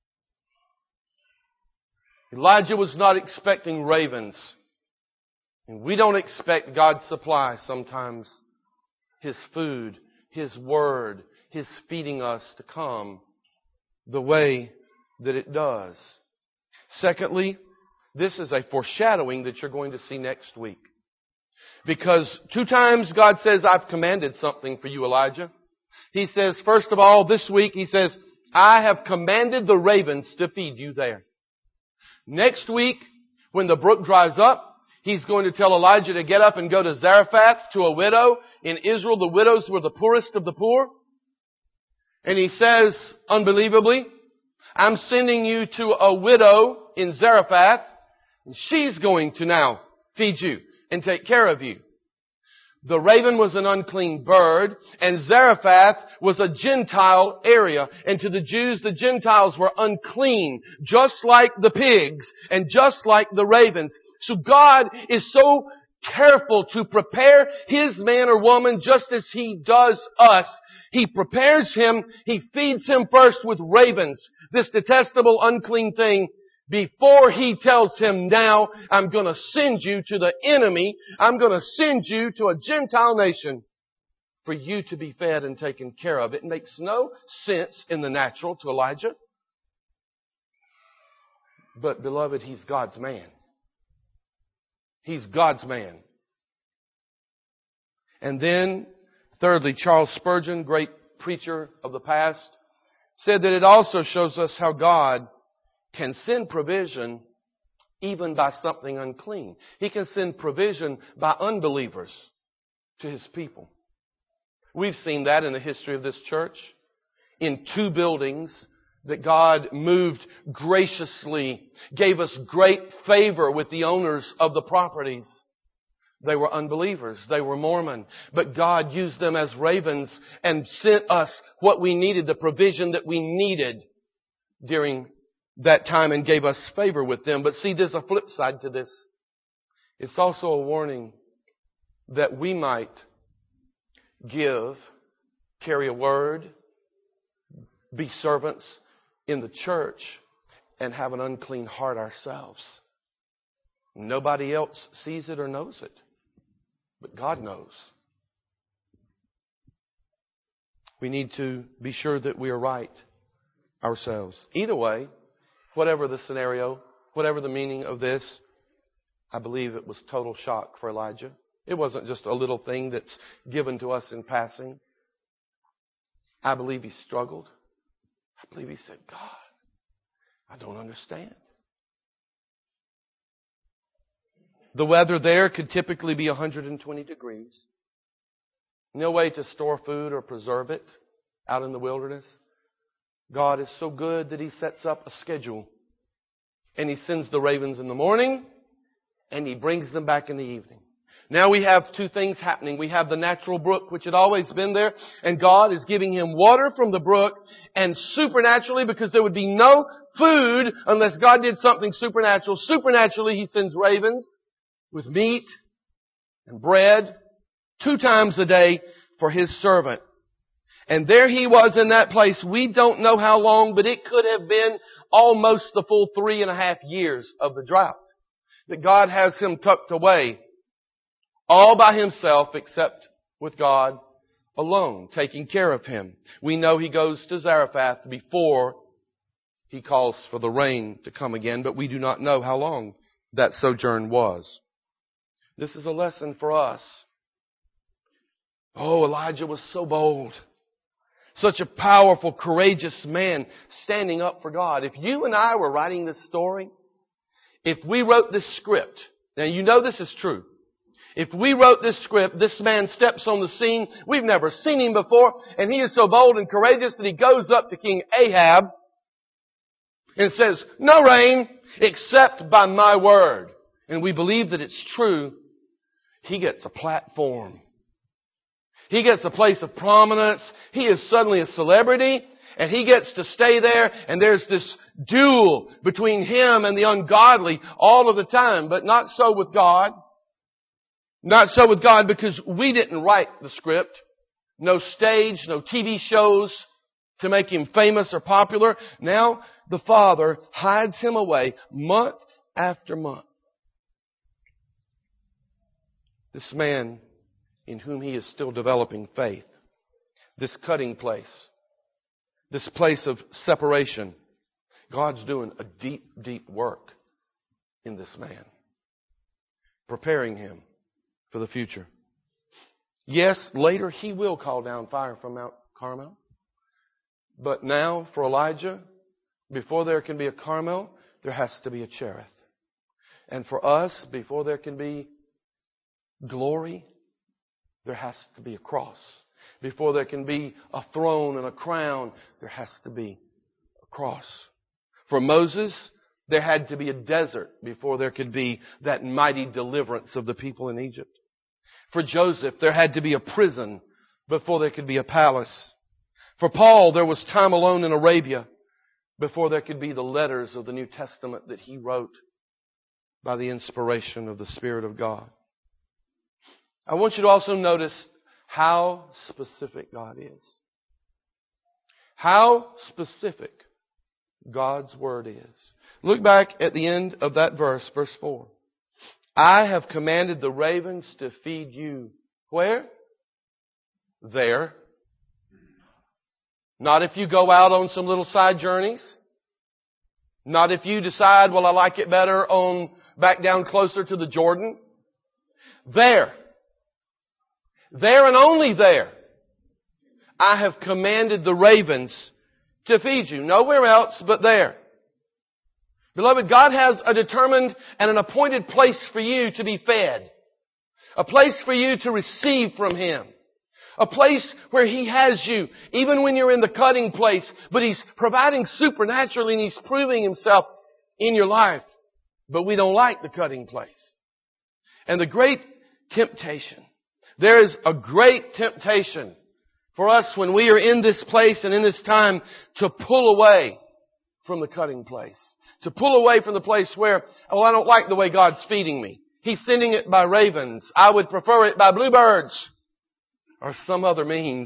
Elijah was not expecting ravens. And we don't expect God's supply sometimes. His food, His Word, His feeding us to come the way that it does. Secondly, this is a foreshadowing that you're going to see next week. Because two times God says, I've commanded something for you, Elijah. He says, first of all, this week, He says, I have commanded the ravens to feed you there. Next week, when the brook dries up, He's going to tell Elijah to get up and go to Zarephath to a widow. In Israel, the widows were the poorest of the poor. And He says, unbelievably, I'm sending you to a widow in Zarephath, and she's going to now feed you and take care of you. The raven was an unclean bird, and Zarephath was a Gentile area. And to the Jews, the Gentiles were unclean, just like the pigs and just like the ravens. So God is so careful to prepare His man or woman just as He does us. He prepares him, He feeds him first with ravens, this detestable, unclean thing, before He tells him, now I'm going to send you to the enemy. I'm going to send you to a Gentile nation for you to be fed and taken care of. It makes no sense in the natural to Elijah. But beloved, he's God's man. He's God's man. And then, thirdly, Charles Spurgeon, great preacher of the past, said that it also shows us how God can send provision even by something unclean. He can send provision by unbelievers to His people. We've seen that in the history of this church. In two buildings that God moved graciously, gave us great favor with the owners of the properties. They were unbelievers. They were Mormon. But God used them as ravens and sent us what we needed, the provision that we needed during that time, and gave us favor with them. But see, there's a flip side to this. It's also a warning that we might give, carry a word, be servants in the church, and have an unclean heart ourselves. Nobody else sees it or knows it, but God knows. We need to be sure that we are right ourselves. Either way, whatever the scenario, whatever the meaning of this, I believe it was total shock for Elijah. It wasn't just a little thing that's given to us in passing. I believe he struggled. I believe he said, God, I don't understand. The weather there could typically be one hundred twenty degrees. No way to store food or preserve it out in the wilderness. God is so good that He sets up a schedule. And He sends the ravens in the morning, and He brings them back in the evening. Now we have two things happening. We have the natural brook, which had always been there, and God is giving him water from the brook, and supernaturally, because there would be no food unless God did something supernatural, supernaturally He sends ravens with meat and bread two times a day for His servant. And there he was in that place. We don't know how long, but it could have been almost the full three and a half years of the drought. That God has him tucked away all by himself except with God alone, taking care of him. We know he goes to Zarephath before he calls for the rain to come again, but we do not know how long that sojourn was. This is a lesson for us. Oh, Elijah was so bold. Such a powerful, courageous man standing up for God. If you and I were writing this story, if we wrote this script, now you know this is true. If we wrote this script, this man steps on the scene. We've never seen him before, and he is so bold and courageous that he goes up to King Ahab and says, no rain except by my word. And we believe that it's true. He gets a platform. He gets a place of prominence. He is suddenly a celebrity. And he gets to stay there. And there's this duel between him and the ungodly all of the time. But not so with God. Not so with God, because we didn't write the script. No stage, no T V shows to make him famous or popular. Now the Father hides him away month after month. This man in whom he is still developing faith. This cutting place. This place of separation. God's doing a deep, deep work in this man. Preparing him for the future. Yes, later he will call down fire from Mount Carmel. But now for Elijah, before there can be a Carmel, there has to be a Cherith. And for us, before there can be glory, there has to be a cross. Before there can be a throne and a crown, there has to be a cross. For Moses, there had to be a desert before there could be that mighty deliverance of the people in Egypt. For Joseph, there had to be a prison before there could be a palace. For Paul, there was time alone in Arabia before there could be the letters of the New Testament that he wrote by the inspiration of the Spirit of God. I want you to also notice how specific God is. How specific God's Word is. Look back at the end of that verse, verse four. I have commanded the ravens to feed you. Where? There. Not if you go out on some little side journeys. Not if you decide, well, I like it better on back down closer to the Jordan. There. There and only there. I have commanded the ravens to feed you. Nowhere else but there. Beloved, God has a determined and an appointed place for you to be fed. A place for you to receive from Him. A place where He has you, even when you're in the cutting place, but He's providing supernaturally and He's proving Himself in your life. But we don't like the cutting place. And the great temptation, there is a great temptation for us when we are in this place and in this time to pull away from the cutting place. To pull away from the place where, oh, I don't like the way God's feeding me. He's sending it by ravens. I would prefer it by bluebirds or some other means.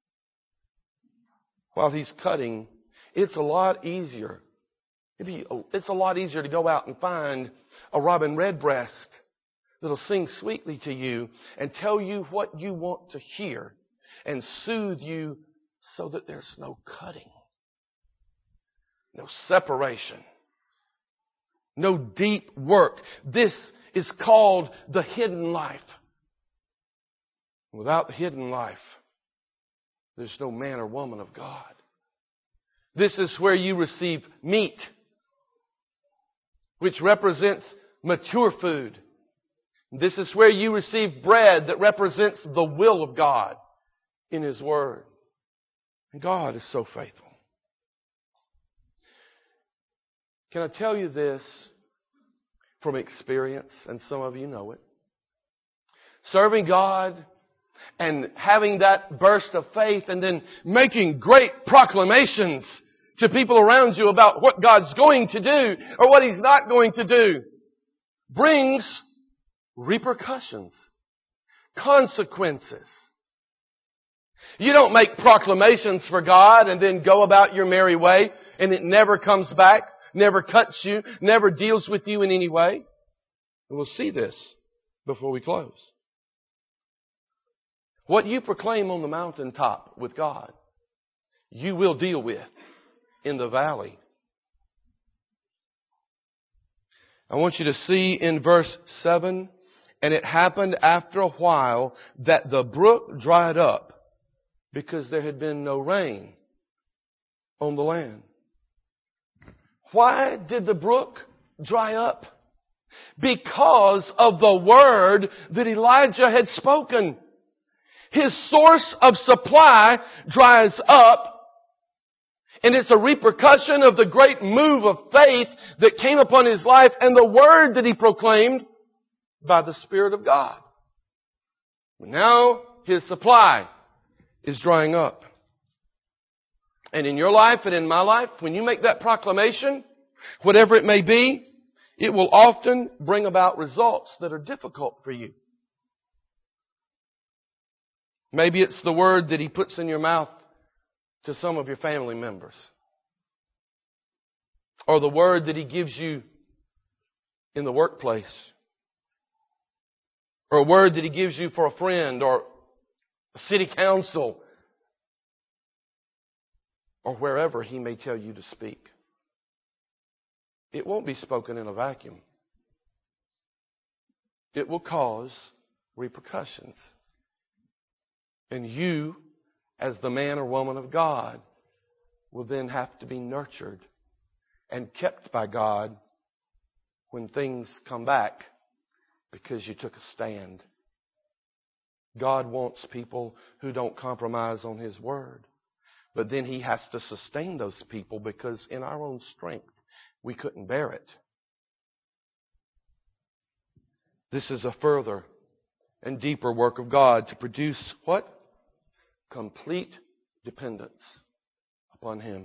While He's cutting, it's a lot easier. It's a lot easier to go out and find a robin redbreast that'll sing sweetly to you and tell you what you want to hear and soothe you so that there's no cutting, no separation, No deep work. This is called the hidden life. Without the hidden life, there's no man or woman of God. This is where you receive meat, which represents mature food. This is where you receive bread that represents the will of God in His Word. And God is so faithful. Can I tell you this from experience, and some of you know it? Serving God and having that burst of faith and then making great proclamations to people around you about what God's going to do or what He's not going to do brings repercussions, consequences. You don't make proclamations for God and then go about your merry way and it never comes back, never cuts you, never deals with you in any way. And we'll see this before we close. What you proclaim on the mountaintop with God, you will deal with in the valley. I want you to see in verse seven, and it happened after a while that the brook dried up because there had been no rain on the land. Why did the brook dry up? Because of the word that Elijah had spoken. His source of supply dries up, and it's a repercussion of the great move of faith that came upon his life and the word that he proclaimed by the Spirit of God. Now his supply is drying up. And in your life and in my life, when you make that proclamation, whatever it may be, it will often bring about results that are difficult for you. Maybe it's the word that He puts in your mouth to some of your family members. Or the word that He gives you in the workplace. Or a word that He gives you for a friend or a city council. Or wherever He may tell you to speak. It won't be spoken in a vacuum. It will cause repercussions. And you, as the man or woman of God, will then have to be nurtured and kept by God when things come back because you took a stand. God wants people who don't compromise on His word. But then He has to sustain those people because in our own strength, we couldn't bear it. This is a further and deeper work of God to produce what? Complete dependence upon Him.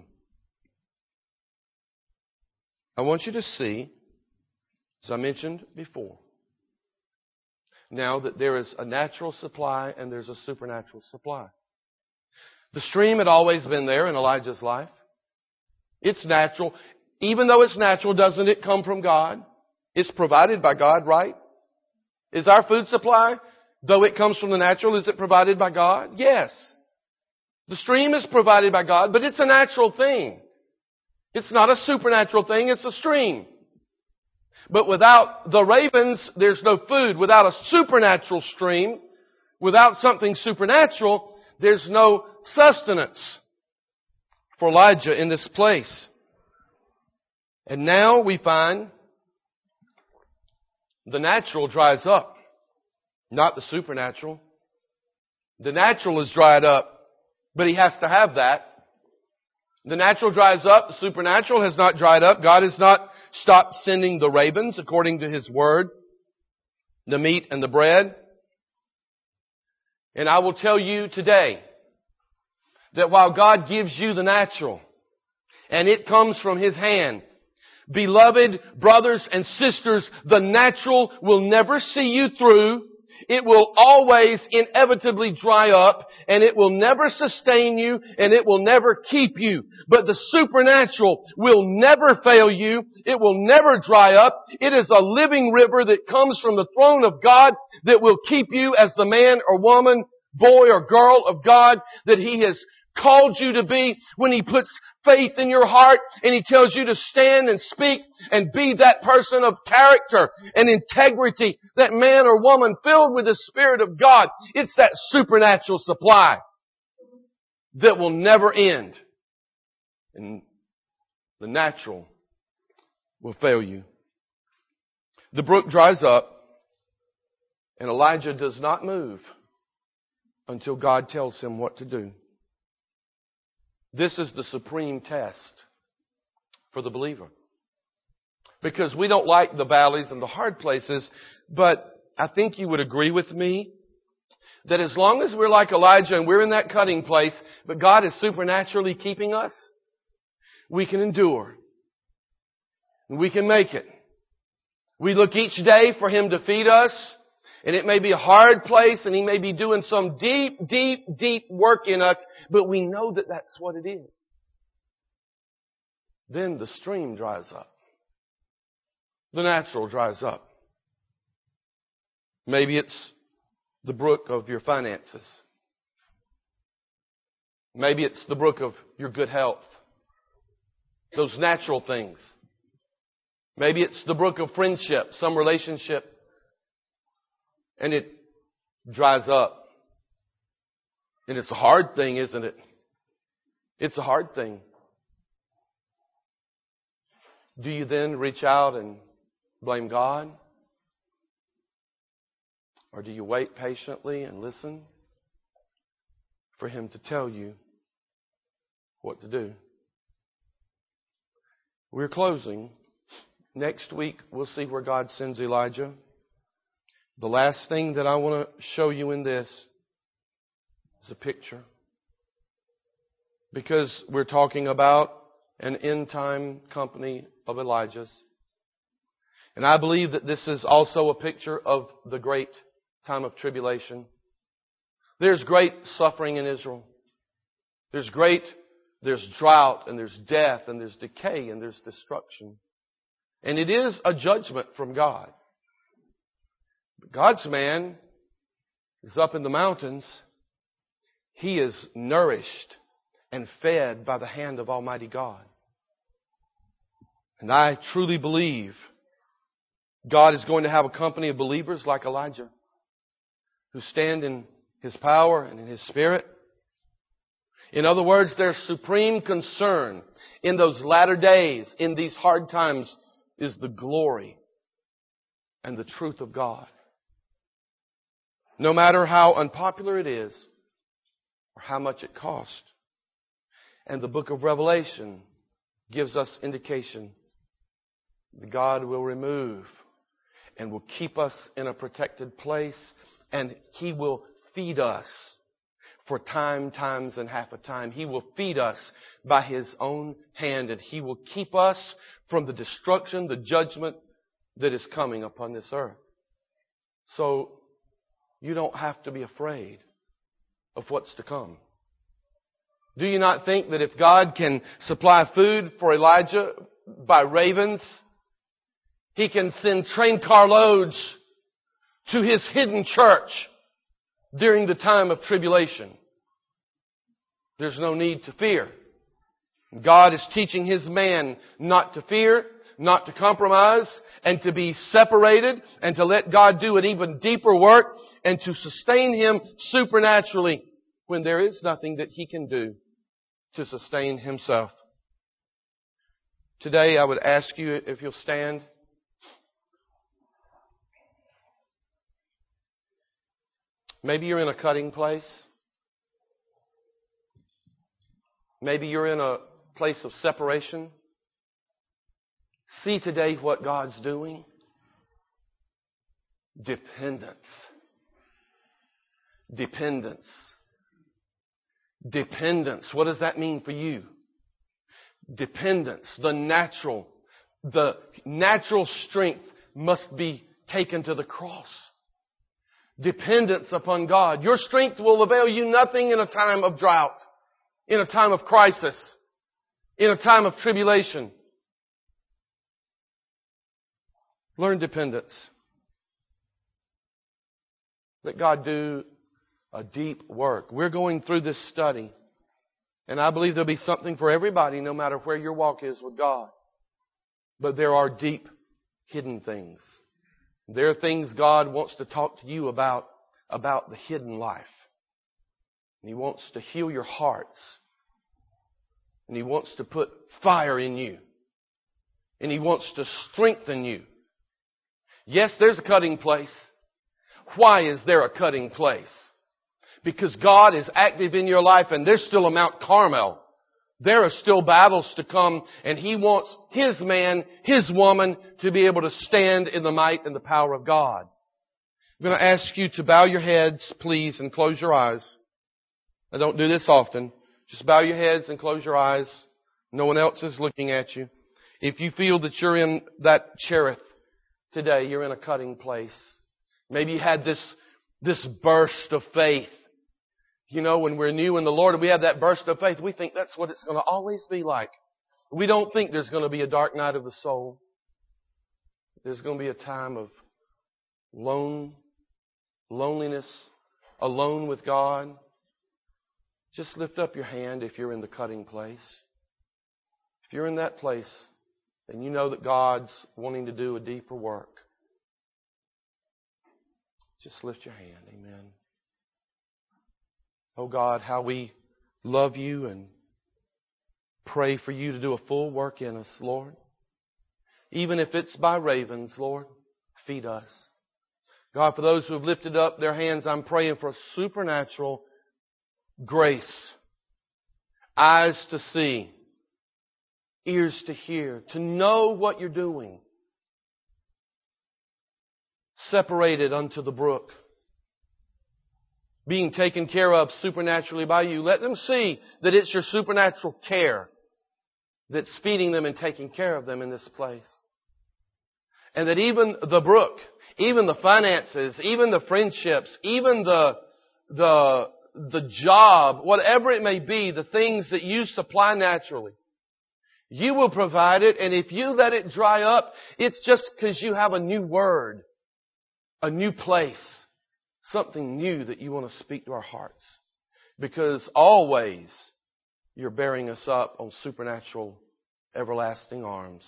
I want you to see, as I mentioned before, now that there is a natural supply and there's a supernatural supply. The stream had always been there in Elijah's life. It's natural. Even though it's natural, doesn't it come from God? It's provided by God, right? Is our food supply, though it comes from the natural, is it provided by God? Yes. The stream is provided by God, but it's a natural thing. It's not a supernatural thing, it's a stream. But without the ravens, there's no food. Without a supernatural stream, without something supernatural, there's no sustenance for Elijah in this place. And now we find the natural dries up, not the supernatural. The natural is dried up, but he has to have that. The natural dries up, the supernatural has not dried up. God has not stopped sending the ravens according to His word, the meat and the bread. And I will tell you today that while God gives you the natural, and it comes from His hand, beloved brothers and sisters, the natural will never see you through. It will always inevitably dry up, and it will never sustain you, and it will never keep you. But the supernatural will never fail you. It will never dry up. It is a living river that comes from the throne of God that will keep you as the man or woman, boy or girl of God that He has called you to be, when He puts faith in your heart and He tells you to stand and speak and be that person of character and integrity, that man or woman filled with the Spirit of God. It's that supernatural supply that will never end. And the natural will fail you. The brook dries up, and Elijah does not move until God tells him what to do. This is the supreme test for the believer. Because we don't like the valleys and the hard places, but I think you would agree with me that as long as we're like Elijah and we're in that cutting place, but God is supernaturally keeping us, we can endure. We can make it. We look each day for Him to feed us, and it may be a hard place, and He may be doing some deep, deep, deep work in us, but we know that that's what it is. Then the stream dries up. The natural dries up. Maybe it's the brook of your finances. Maybe it's the brook of your good health. Those natural things. Maybe it's the brook of friendship, some relationship, and it dries up. And it's a hard thing, isn't it? It's a hard thing. Do you then reach out and blame God? Or do you wait patiently and listen for Him to tell you what to do? We're closing. Next week, we'll see where God sends Elijah. The last thing that I want to show you in this is a picture. Because we're talking about an end-time company of Elijahs. And I believe that this is also a picture of the great time of tribulation. There's great suffering in Israel. There's great, there's drought, and there's death, and there's decay, and there's destruction. And it is a judgment from God. But God's man is up in the mountains. He is nourished and fed by the hand of Almighty God. And I truly believe God is going to have a company of believers like Elijah who stand in His power and in His Spirit. In other words, their supreme concern in those latter days, in these hard times, is the glory and the truth of God. No matter how unpopular it is or how much it costs. And the book of Revelation gives us indication that God will remove and will keep us in a protected place, and He will feed us for time, times, and half a time. He will feed us by His own hand, and He will keep us from the destruction, the judgment that is coming upon this earth. So you don't have to be afraid of what's to come. Do you not think that if God can supply food for Elijah by ravens, He can send train carloads to His hidden church during the time of tribulation? There's no need to fear. God is teaching His man not to fear, not to compromise, and to be separated, and to let God do an even deeper work, and to sustain him supernaturally when there is nothing that he can do to sustain himself. Today I would ask you if you'll stand. Maybe you're in a cutting place. Maybe you're in a place of separation. See today what God's doing. Dependence. Dependence. Dependence. What does that mean for you? Dependence. The natural, the natural strength must be taken to the cross. Dependence upon God. Your strength will avail you nothing in a time of drought, in a time of crisis, in a time of tribulation. Learn dependence. Let God do a deep work. We're going through this study And I believe there'll be something for everybody, no matter where your walk is with God. But there are deep, hidden things. There are things God wants to talk to you about, about the hidden life. And He wants to heal your hearts. And He wants to put fire in you. And He wants to strengthen you. Yes, there's a cutting place. Why is there a cutting place? Because God is active in your life and there's still a Mount Carmel. There are still battles to come and He wants His man, His woman to be able to stand in the might and the power of God. I'm going to ask you to bow your heads, please, and close your eyes. I don't do this often. Just bow your heads and close your eyes. No one else is looking at you. If you feel that you're in that Cherith today, you're in a cutting place. Maybe you had this, this burst of faith. You know, when we're new in the Lord and we have that burst of faith, we think that's what it's going to always be like. We don't think there's going to be a dark night of the soul. There's going to be a time of lone, loneliness, alone with God. Just lift up your hand if you're in the cutting place. If you're in that place and you know that God's wanting to do a deeper work, just lift your hand. Amen. Oh God, how we love You and pray for You to do a full work in us, Lord. Even if it's by ravens, Lord, feed us. God, for those who have lifted up their hands, I'm praying for a supernatural grace. Eyes to see, ears to hear, to know what You're doing. Separated unto the brook, being taken care of supernaturally by You. Let them see that it's Your supernatural care that's feeding them and taking care of them in this place. And that even the brook, even the finances, even the friendships, even the, the, the job, whatever it may be, the things that You supply naturally, You will provide it. And if You let it dry up, it's just because You have a new word, a new place, something new that You want to speak to our hearts. Because always You're bearing us up on supernatural, everlasting arms.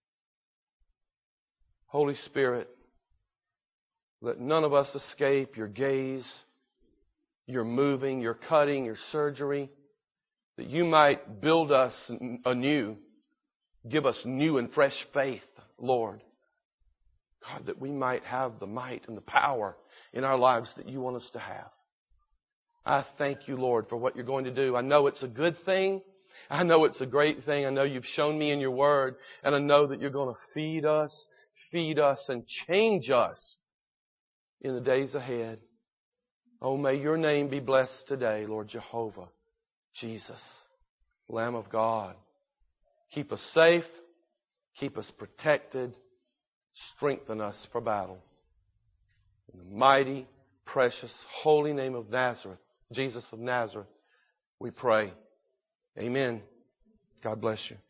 Holy Spirit, let none of us escape Your gaze, Your moving, Your cutting, Your surgery, that You might build us anew, give us new and fresh faith, Lord. God, that we might have the might and the power in our lives that You want us to have. I thank You, Lord, for what You're going to do. I know it's a good thing. I know it's a great thing. I know You've shown me in Your Word. And I know that You're going to feed us, feed us, and change us in the days ahead. Oh, may Your name be blessed today, Lord Jehovah, Jesus, Lamb of God. Keep us safe. Keep us protected. Strengthen us for battle. In the mighty, precious, holy name of Nazareth, Jesus of Nazareth, we pray. Amen. God bless you.